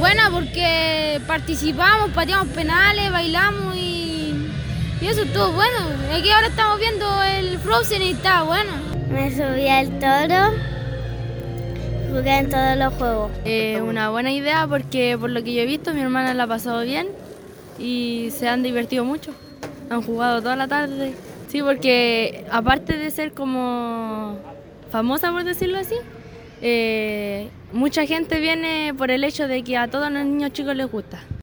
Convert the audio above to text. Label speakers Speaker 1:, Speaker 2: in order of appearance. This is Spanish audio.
Speaker 1: buena porque participamos, pateamos penales, bailamos y eso estuvo bueno. Aquí ahora estamos viendo el Frozen y está bueno.
Speaker 2: Me subí al toro, jugué en todos los juegos.
Speaker 3: Una buena idea porque por lo que yo he visto mi hermana la ha pasado bien y se han divertido mucho. Han jugado toda la tarde. Sí, porque aparte de ser como famosa, por decirlo así, mucha gente viene por el hecho de que a todos los niños chicos les gusta.